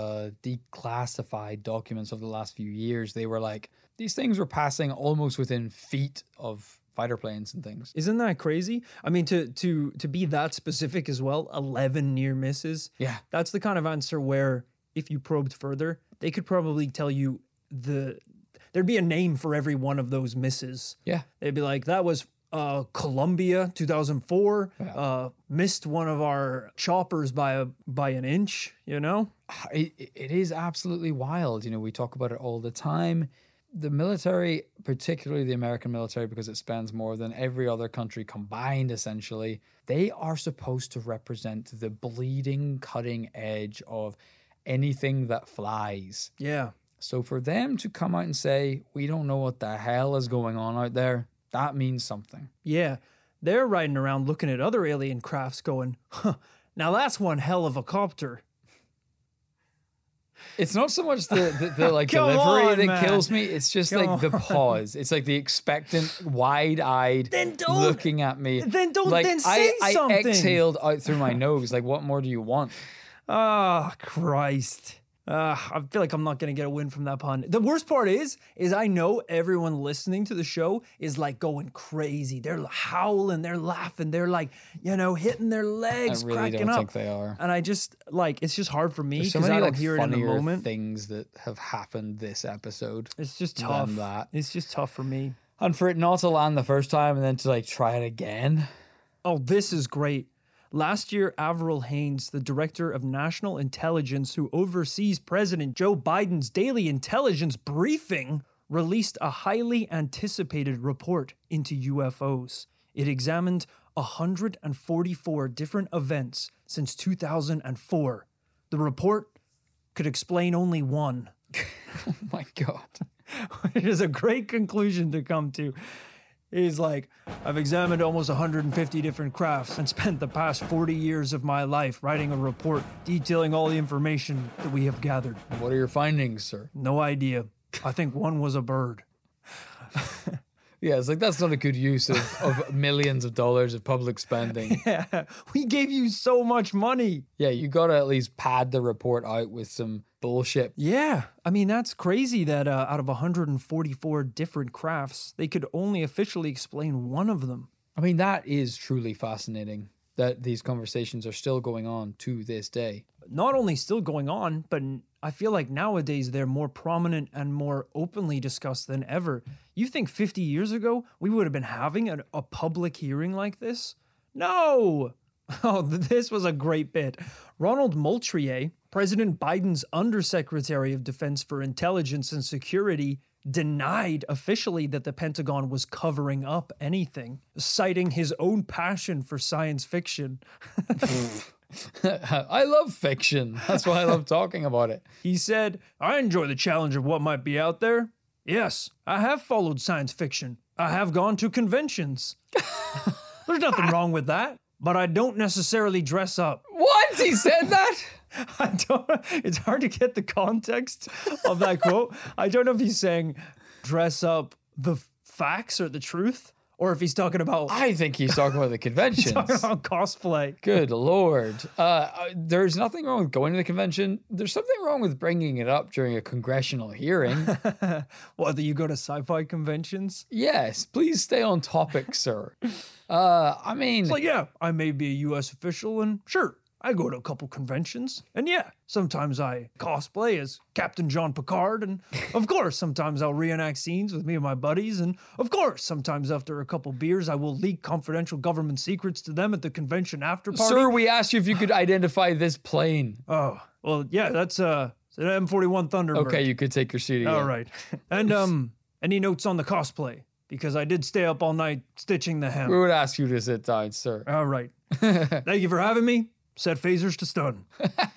declassified documents of the last few years. They were like, these things were passing almost within feet of fighter planes and things. Isn't that crazy? I mean, to be that specific as well, 11 near misses. Yeah. That's the kind of answer where if you probed further, they could probably tell you there'd be a name for every one of those misses. Yeah. They'd be like, that was Columbia 2004, missed one of our choppers by an inch, It is absolutely wild. We talk about it all the time. The military, particularly the American military, because it spends more than every other country combined, essentially, they are supposed to represent the bleeding, cutting edge of anything that flies. Yeah. So for them to come out and say, we don't know what the hell is going on out there, that means something. Yeah. They're riding around looking at other alien crafts going, now that's one hell of a copter. It's not so much the like delivery that kills me. It's just the pause. It's like the expectant, wide-eyed looking at me. Then say something. I exhaled out through my nose. Like, what more do you want? Oh, Christ. I feel like I'm not going to get a win from that pun. The worst part is I know everyone listening to the show is like going crazy. They're howling, they're laughing, they're like, hitting their legs, I really cracking don't up. think they are. And I just it's just hard for me because I don't hear it in the moment. Things that have happened this episode. It's just tough. It's just tough for me. And for it not to land the first time and then to try it again. Oh, this is great. Last year, Avril Haines, the director of national intelligence who oversees President Joe Biden's daily intelligence briefing, released a highly anticipated report into UFOs. It examined 144 different events since 2004. The report could explain only one. Oh my God. Which is a great conclusion to come to. He's like, I've examined almost 150 different crafts and spent the past 40 years of my life writing a report detailing all the information that we have gathered. What are your findings, sir? No idea. I think one was a bird. Yeah, it's like, that's not a good use of millions of dollars of public spending. Yeah, we gave you so much money. Yeah, you got to at least pad the report out with some bullshit. Yeah, I mean, that's crazy that out of 144 different crafts, they could only officially explain one of them. I mean, that is truly fascinating that these conversations are still going on to this day. Not only still going on, but I feel like nowadays they're more prominent and more openly discussed than ever. You think 50 years ago we would have been having a public hearing like this? No! Oh, this was a great bit. Ronald Moultrie, President Biden's Undersecretary of Defense for Intelligence and Security, denied officially that the Pentagon was covering up anything, citing his own passion for science fiction. I love fiction. That's why I love talking about it. He said, I enjoy the challenge of what might be out there. Yes, I have followed science fiction. I have gone to conventions. There's nothing wrong with that, but I don't necessarily dress up. What? He said that? It's hard to get the context of that quote. I don't know if he's saying dress up the facts or the truth, or if he's talking about... I think he's talking about the conventions. He's talking about cosplay. Good Lord. There's nothing wrong with going to the convention. There's something wrong with bringing it up during a congressional hearing. What, do you go to sci-fi conventions? Yes, please stay on topic, sir. I mean... It's like, yeah, I may be a U.S. official, and sure, I go to a couple conventions, and yeah, sometimes I cosplay as Captain Jean Picard, and of course, sometimes I'll reenact scenes with me and my buddies, and of course, sometimes after a couple beers, I will leak confidential government secrets to them at the convention after party. Sir, we asked you if you could identify this plane. Oh, well, yeah, that's an M41 Thunderbird. Okay, you could take your seat again. All right. And any notes on the cosplay? Because I did stay up all night stitching the hem. We would ask you to sit down, sir. All right. Thank you for having me. Set phasers to stun.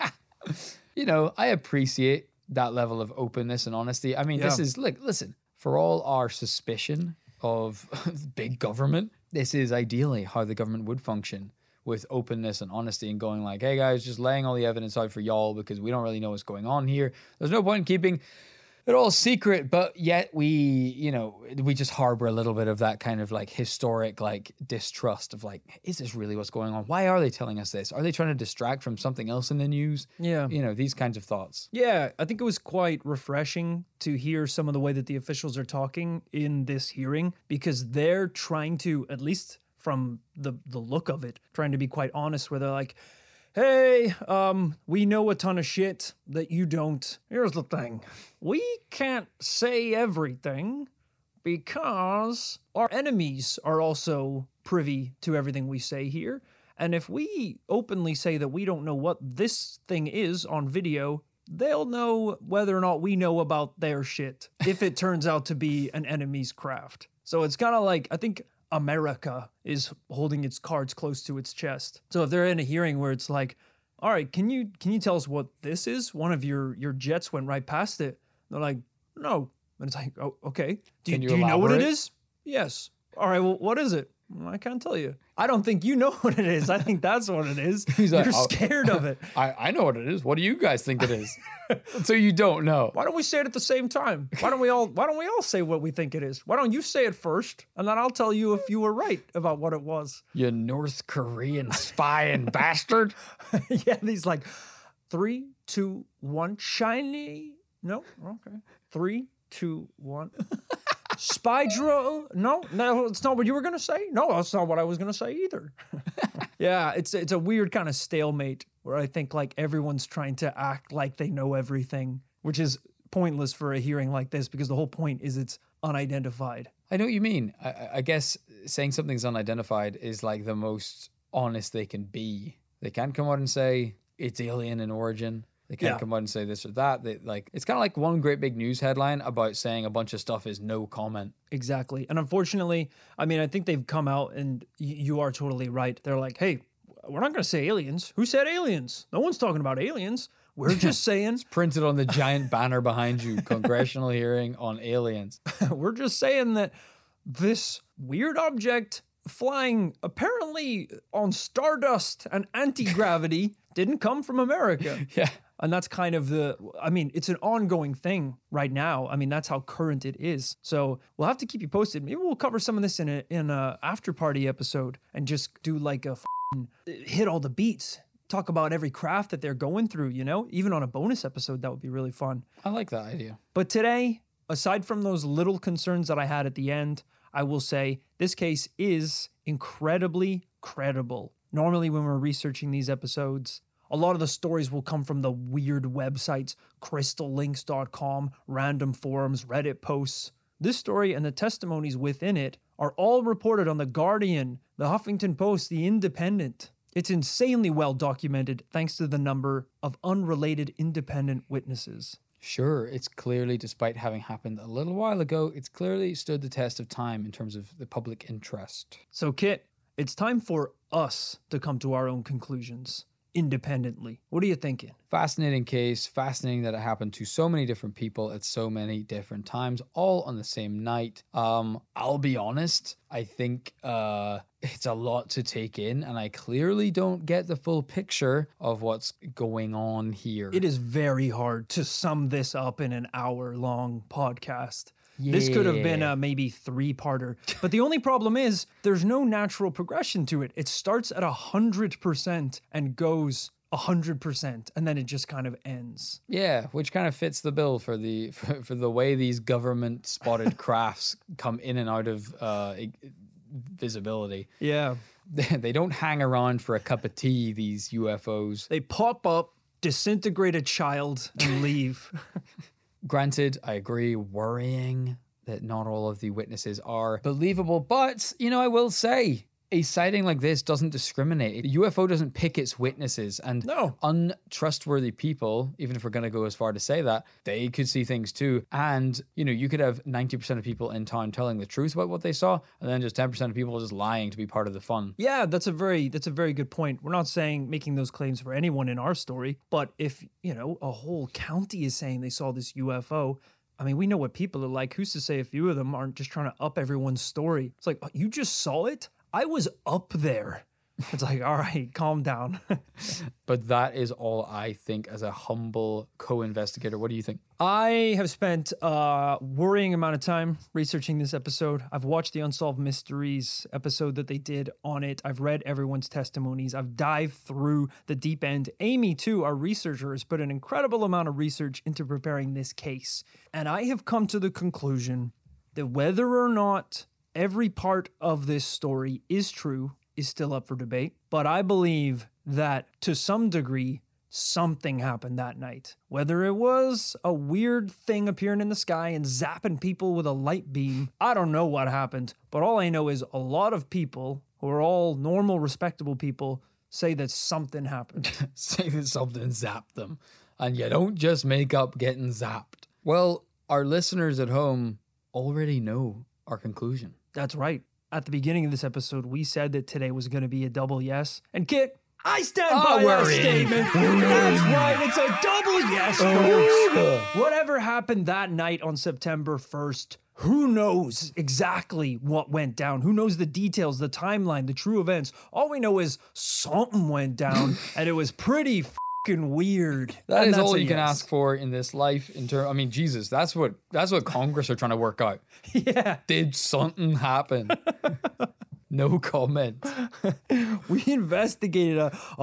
You know, I appreciate that level of openness and honesty. I mean, This is, like, listen, for all our suspicion of big government, this is ideally how the government would function, with openness and honesty and going like, hey guys, just laying all the evidence out for y'all because we don't really know what's going on here. There's no point in keeping it all secret, but yet we just harbor a little bit of that kind of like historic like distrust of like, is this really what's going on? Why are they telling us this? Are they trying to distract from something else in the news? Yeah. You know, these kinds of thoughts. Yeah, I think it was quite refreshing to hear some of the way that the officials are talking in this hearing, because they're trying to, at least from the look of it, trying to be quite honest, where they're like, hey, we know a ton of shit that you don't. Here's the thing. We can't say everything because our enemies are also privy to everything we say here. And if we openly say that we don't know what this thing is on video, they'll know whether or not we know about their shit if it turns out to be an enemy's craft. So it's kind of like, I think America is holding its cards close to its chest. So if they're in a hearing where it's like, all right, can you tell us what this is? One of your jets went right past it. They're like, no. And it's like, oh, okay. Do you know what it is? Yes. All right, well, what is it? Well, I can't tell you. I don't think you know what it is. I think that's what it is. You're scared of it. I know what it is. What do you guys think it is? So you don't know. Why don't we say it at the same time? Why don't we all say what we think it is? Why don't you say it first, and then I'll tell you if you were right about what it was. You North Korean spying bastard. Yeah, he's like, 3, 2, 1, shiny. No, okay. 3, 2, 1. Spy drill? No, it's not what you were gonna say. No, that's not what I was gonna say either. Yeah, it's a weird kind of stalemate where I think like everyone's trying to act like they know everything, which is pointless for a hearing like this because the whole point is it's unidentified. I know what you mean. I guess saying something's unidentified is like the most honest they can be. They can't come out and say it's alien in origin. They can't come out and say this or that. It's kind of like one great big news headline about saying a bunch of stuff is no comment. Exactly. And unfortunately, I mean, I think they've come out and you are totally right. They're like, hey, we're not going to say aliens. Who said aliens? No one's talking about aliens. We're just saying... It's printed on the giant banner behind you, congressional hearing on aliens. We're just saying that this weird object flying apparently on stardust and anti-gravity didn't come from America. Yeah. And that's kind of it's an ongoing thing right now. I mean, that's how current it is. So we'll have to keep you posted. Maybe we'll cover some of this in a after party episode and just do like a hit all the beats. Talk about every craft that they're going through, even on a bonus episode. That would be really fun. I like that idea. But today, aside from those little concerns that I had at the end, I will say this case is incredibly credible. Normally, when we're researching these episodes, a lot of the stories will come from the weird websites, crystallinks.com, random forums, Reddit posts. This story and the testimonies within it are all reported on The Guardian, The Huffington Post, The Independent. It's insanely well documented thanks to the number of unrelated independent witnesses. Sure, it's clearly, despite having happened a little while ago, it's clearly stood the test of time in terms of the public interest. So, Kit, it's time for us to come to our own conclusions independently. What are you thinking? Fascinating case, fascinating that it happened to so many different people at so many different times, all on the same night. I'll be honest, I think it's a lot to take in, and I clearly don't get the full picture of what's going on here. It is very hard to sum this up in an hour-long podcast. This could have been a maybe 3-parter. But the only problem is there's no natural progression to it. It starts at 100% and goes 100%, and then it just kind of ends. Yeah, which kind of fits the bill for the way these government spotted crafts come in and out of visibility. Yeah. They don't hang around for a cup of tea, these UFOs. They pop up, disintegrate a child, and leave. Granted, I agree, worrying that not all of the witnesses are believable, but, I will say, a sighting like this doesn't discriminate. A UFO doesn't pick its witnesses, and untrustworthy people, even if we're going to go as far to say that, they could see things too. And, you could have 90% of people in town telling the truth about what they saw, and then just 10% of people just lying to be part of the fun. Yeah, that's a very good point. We're not making those claims for anyone in our story, but if, a whole county is saying they saw this UFO, I mean, we know what people are like. Who's to say a few of them aren't just trying to up everyone's story? It's like, you just saw it? I was up there. It's like, all right, calm down. But that is all I think as a humble co-investigator. What do you think? I have spent a worrying amount of time researching this episode. I've watched the Unsolved Mysteries episode that they did on it. I've read everyone's testimonies. I've dived through the deep end. Amy, too, our researcher, has put an incredible amount of research into preparing this case. And I have come to the conclusion that whether or not every part of this story is true is still up for debate, but I believe that to some degree, something happened that night. Whether it was a weird thing appearing in the sky and zapping people with a light beam, I don't know what happened, but all I know is a lot of people who are all normal, respectable people say that something happened. Say that something zapped them. And you don't just make up getting zapped. Well, our listeners at home already know our conclusion. That's right. At the beginning of this episode, we said that today was going to be a double yes. And Kit, I stand by that statement. That's right. It's a double yes, folks. Whatever happened that night on September 1st, who knows exactly what went down? Who knows the details, the timeline, the true events? All we know is something went down, and it was pretty fucking weird. That is all you can ask for in this life. Jesus, that's what Congress are trying to work out. Yeah. Did something happen? No comment. We investigated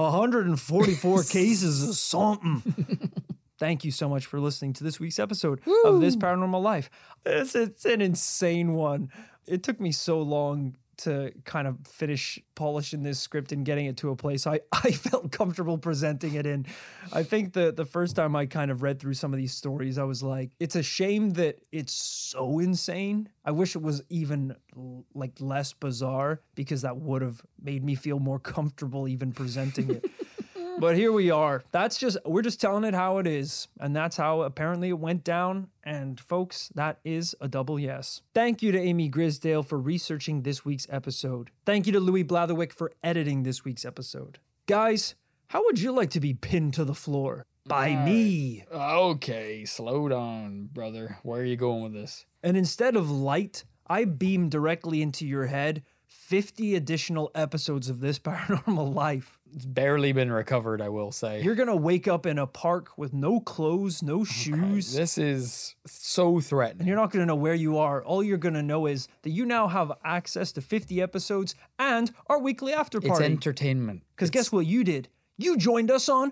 144 cases of something. Thank you so much for listening to this week's episode of This Paranormal Life. It's an insane one. It took me so long to kind of finish polishing this script and getting it to a place I felt comfortable presenting it in. I think the first time I kind of read through some of these stories, I was like, it's a shame that it's so insane. I wish it was even like less bizarre, because that would have made me feel more comfortable even presenting it. But here we are. We're just telling it how it is. And that's how apparently it went down. And folks, that is a double yes. Thank you to Amy Grisdale for researching this week's episode. Thank you to Louis Blatherwick for editing this week's episode. Guys, how would you like to be pinned to the floor? By me. Okay, slow down, brother. Where are you going with this? And instead of light, I beam directly into your head 50 additional episodes of This Paranormal Life. It's barely been recovered, I will say. You're going to wake up in a park with no clothes, no shoes. This is so threatening. And you're not going to know where you are. All you're going to know is that you now have access to 50 episodes and our weekly after It's party. entertainment. Because guess what you did? You joined us on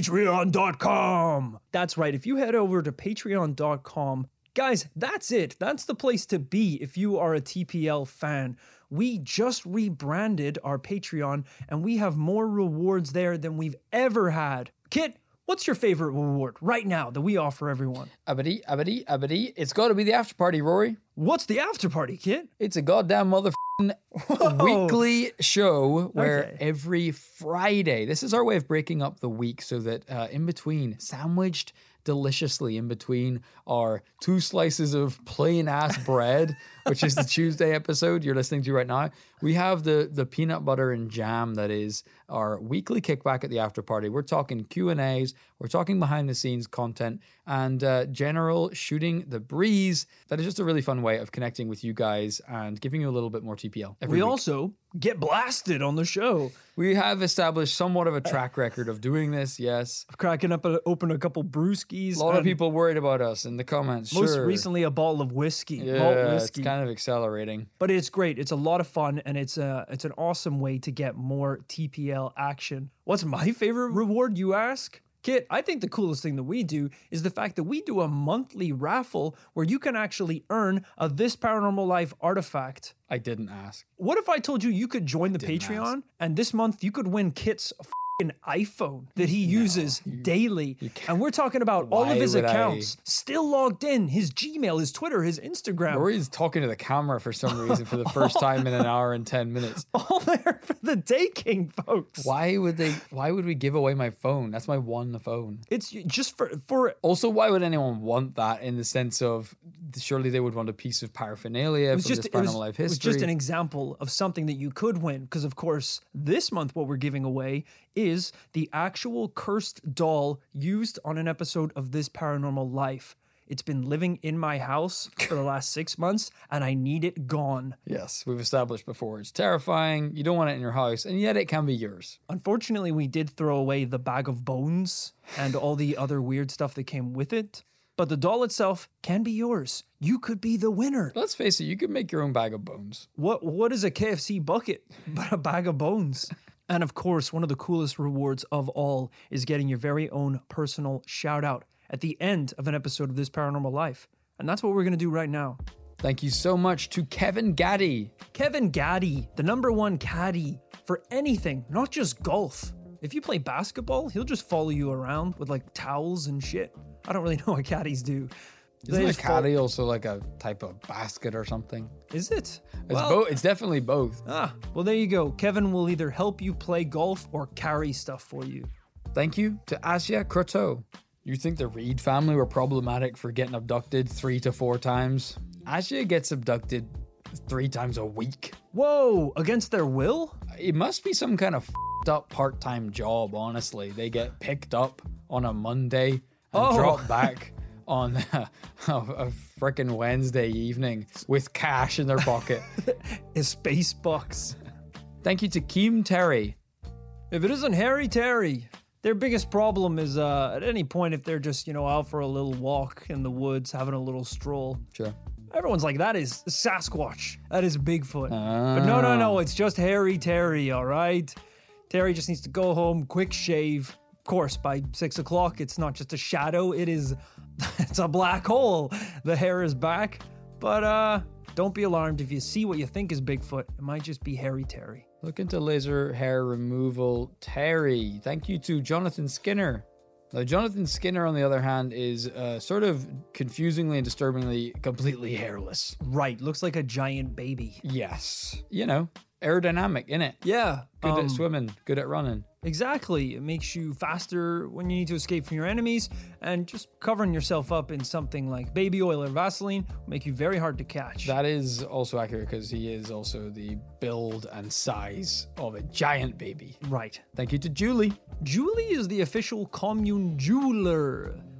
patreon.com. That's right. If you head over to patreon.com, guys, that's it. That's the place to be if you are a TPL fan. We just rebranded our Patreon and we have more rewards there than we've ever had. Kit, what's your favorite reward right now that we offer everyone? Abadi. It's got to be the after party, Rory. What's the after party, Kit? It's a goddamn motherfucking weekly show where Okay. every Friday, this is our way of breaking up the week so that in between, sandwiched deliciously in between are 2 slices of plain ass bread, which is the Tuesday episode you're listening to right now. We have the peanut butter and jam that is our weekly kickback at the after party. We're talking Q&As, we're talking behind the scenes content, and general shooting the breeze. That is just a really fun way of connecting with you guys and giving you a little bit more TPL every We week. also get blasted on the show. We have established somewhat of a track record of doing this, yes. Cracking up, open a couple brewskis. A lot of and people worried about us in the comments. Most sure. recently, a bottle of whiskey. Yeah, malt it's whiskey. kind of accelerating. But it's great. It's a lot of fun, and it's an awesome way to get more TPL action. What's my favorite reward, you ask? Kit, I think the coolest thing that we do is the fact that we do a monthly raffle where you can actually earn a This Paranormal Life artifact. I didn't ask. What if I told you you could join the Didn't Patreon, and this month you could win Kit's an iPhone that he uses daily, and we're talking about all Why of his would I? accounts still logged in, his Gmail, his Twitter, his Instagram, Rory's talking to the camera for some reason for the first time in an hour and 10 minutes. all there for the Day King, folks. Why would we give away my phone? That's my one phone. It's just for Also, why would anyone want that in the sense of surely they would want a piece of paraphernalia from this Paranormal Life it was history? just an example of something that you could win, because of course this month what we're giving away is the actual cursed doll used on an episode of This Paranormal Life. It's been living in my house for the last 6 months, and I need it gone. Yes, we've established before. It's terrifying. You don't want it in your house, and yet it can be yours. Unfortunately, we did throw away the bag of bones and all the other weird stuff that came with it, but the doll itself can be yours. You could be the winner. Let's face it, you could make your own bag of bones. What is a KFC bucket but a bag of bones? And of course, one of the coolest rewards of all is getting your very own personal shout out at the end of an episode of This Paranormal Life. And that's what we're going to do right now. Thank you so much to Kevin Gaddy. Kevin Gaddy, the #1 caddy for anything, not just golf. If you play basketball, he'll just follow you around with like towels and shit. I don't really know what caddies do. Isn't They a just fol- caddy also like a type of basket or something? Is it? It's definitely both. Well, there you go. Kevin will either help you play golf or carry stuff for you. Thank you to Asya Croteau. You think the Reed family were problematic for getting abducted 3 to 4 times? Asya gets abducted 3 times a week. Whoa, against their will? It must be some kind of f***ed up part-time job, honestly. They get picked up on a Monday and dropped back on a frickin' Wednesday evening with cash in their pocket. A space box. Thank you to Keem Terry. If it isn't Harry Terry, their biggest problem is at any point if they're just, out for a little walk in the woods, having a little stroll. Sure. Everyone's like, that is Sasquatch. That is Bigfoot. But no, it's just Harry Terry, all right? Terry just needs to go home, quick shave. Of course, by 6 o'clock, it's not just a shadow, it's a black hole. The hair is back. But don't be alarmed if you see what you think is Bigfoot. It might just be Harry Terry. Look into laser hair removal, Terry. Thank you to Jonathan Skinner. Now, Jonathan Skinner, on the other hand, is sort of confusingly and disturbingly completely hairless. Right, looks like a giant baby. Yes. Aerodynamic, innit? Yeah. Good at swimming, good at running. Exactly. It makes you faster when you need to escape from your enemies, and just covering yourself up in something like baby oil or Vaseline will make you very hard to catch. That is also accurate because he is also the build and size of a giant baby. Right. Thank you to Julie. Julie is the official commune jeweler.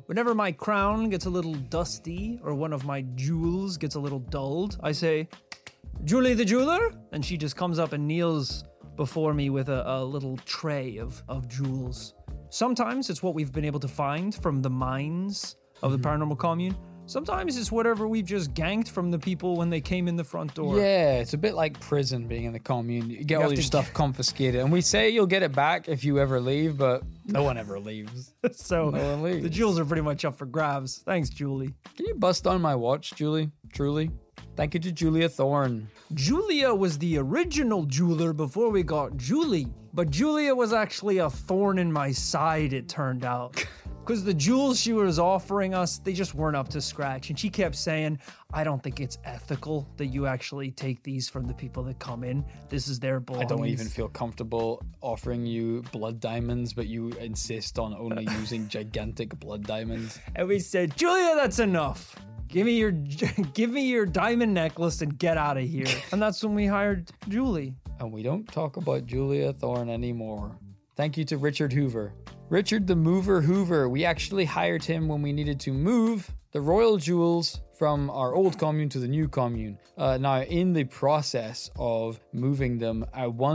Whenever my crown gets a little dusty or one of my jewels gets a little dulled, I say, Julie the jeweler? And she just comes up and kneels before me with a little tray of jewels. Sometimes it's what we've been able to find from the mines of the paranormal commune. Sometimes it's whatever we've just ganked from the people when they came in the front door. Yeah, it's a bit like prison being in the commune. You get all your stuff confiscated. And we say you'll get it back if you ever leave, but no one ever leaves. So No one leaves. the jewels are pretty much up for grabs. Thanks, Julie. Can you bust on my watch, Julie? Truly? Thank you to Julia Thorne. Julia was the original jeweler before we got Julie. But Julia was actually a thorn in my side, it turned out. Because the jewels she was offering us, they just weren't up to scratch. And she kept saying, I don't think it's ethical that you actually take these from the people that come in. This is their I belongings. don't even feel comfortable offering you blood diamonds, but you insist on only using gigantic blood diamonds. And we said, Julia, that's enough. Give me your diamond necklace and get out of here. And that's when we hired Julie. And we don't talk about Julia Thorne anymore. Thank you to Richard Hoover. Richard the Mover Hoover. We actually hired him when we needed to move the royal jewels from our old commune to the new commune. Now, in the process of moving them,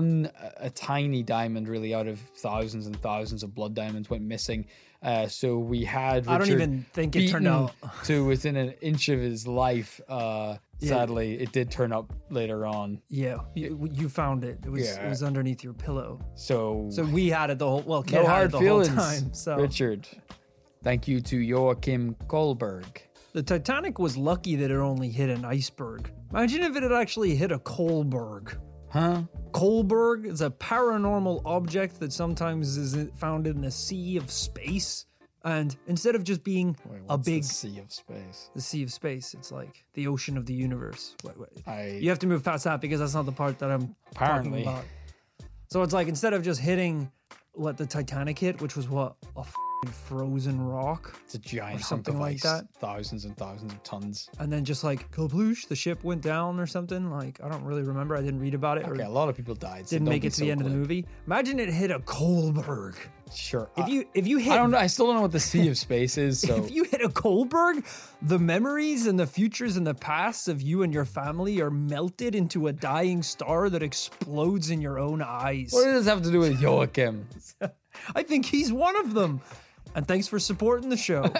a tiny diamond really out of thousands and thousands of blood diamonds went missing. So we had Richard I don't even think it turned out to within an inch of his life. Sadly, it did turn up later on. Yeah, you found it. It was underneath your pillow. So we had it the whole no hard feelings, whole time. So Richard. Thank you to Joachim Kohlberg. The Titanic was lucky that it only hit an iceberg. Imagine if it had actually hit a Kohlberg. Huh? Kohlberg is a paranormal object that sometimes is found in the sea of space. And instead of just being a big the sea of space. The sea of space, it's like the ocean of the universe. I- You have to move past that because that's not the part that I'm Apparently. talking about. So it's like instead of just hitting what the Titanic hit, which was a f***ing frozen rock, It's a giant something hunk of like ice, that. thousands and thousands of tons. and then just like kabloosh, the ship went down or something. Like I don't really remember. I didn't read about it Okay, a or lot of people died. So didn't don't make be it to the so end of the glib. movie. Imagine it hit a Kohlberg. Sure. If you hit I don't know. I still don't know what the sea of space is. So If you hit a Kohlberg, the memories and the futures and the pasts of you and your family are melted into a dying star that explodes in your own eyes. what does this have to do with Joachim? I think he's one of them. And thanks for supporting the show.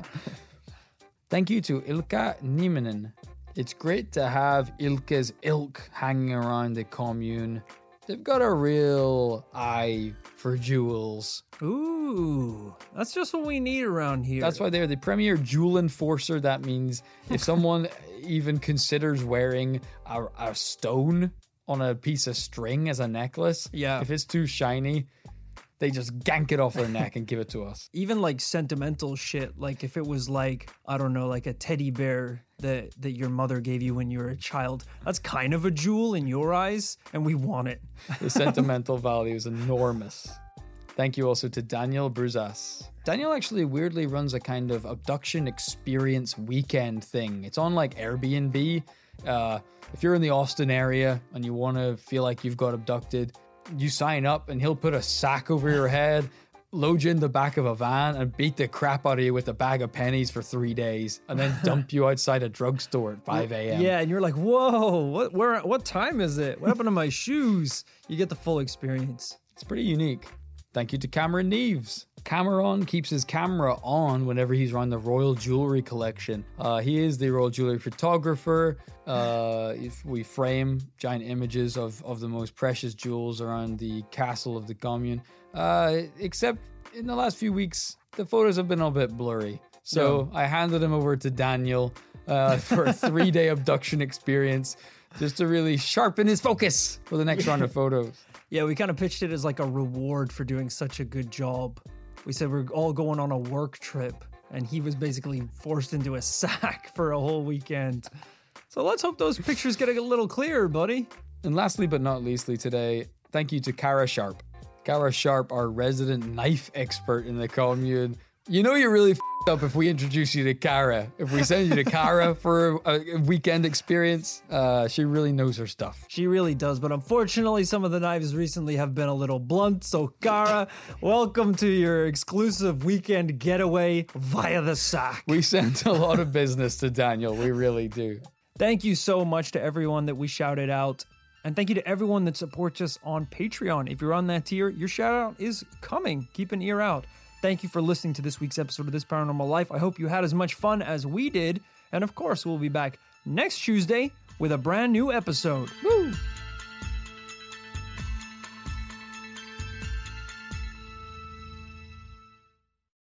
Thank you to Ilka Nieminen. It's great to have Ilka's ilk hanging around the commune. They've got a real eye for jewels. Ooh, that's just what we need around here. That's why they're the premier jewel enforcer. That means if someone even considers wearing a stone on a piece of string as a necklace, Yeah. if it's too shiny, they just gank it off their neck and give it to us. Even like sentimental shit, like if it was like, I don't know, like a teddy bear that your mother gave you when you were a child, that's kind of a jewel in your eyes, and we want it. The sentimental value is enormous. Thank you also to Daniel Bruzas. Daniel actually weirdly runs a kind of abduction experience weekend thing. It's on like Airbnb. If you're in the Austin area and you want to feel like you've got abducted, you sign up and he'll put a sack over your head, load you in the back of a van and beat the crap out of you with a bag of pennies for 3 days and then dump you outside a drugstore at 5 a.m. Yeah, and you're like, whoa, what time is it? What happened to my shoes? You get the full experience. It's pretty unique. Thank you to Cameron Neves. Cameron keeps his camera on whenever he's around the Royal Jewelry Collection. He is the Royal Jewelry photographer. If we frame giant images of the most precious jewels around the castle of the commune. Except in the last few weeks, the photos have been a bit blurry. So I handed him over to Daniel for a 3-day abduction experience just to really sharpen his focus for the next round of photos. Yeah, we kind of pitched it as like a reward for doing such a good job. We said we're all going on a work trip, and he was basically forced into a sack for a whole weekend. So let's hope those pictures get a little clearer, buddy. And lastly but not leastly today, thank you to Cara Sharp. Cara Sharp, our resident knife expert in the commune, You know you're really f***ed up if we introduce you to Kara. If we send you to Kara for a weekend experience, she really knows her stuff. She really does, but unfortunately some of the knives recently have been a little blunt. So Kara, welcome to your exclusive weekend getaway via the sack. We send a lot of business to Daniel. We really do. Thank you so much to everyone that we shouted out. And thank you to everyone that supports us on Patreon. If you're on that tier, your shout out is coming. Keep an ear out. Thank you for listening to this week's episode of This Paranormal Life. I hope you had as much fun as we did. And of course, we'll be back next Tuesday with a brand new episode. Woo!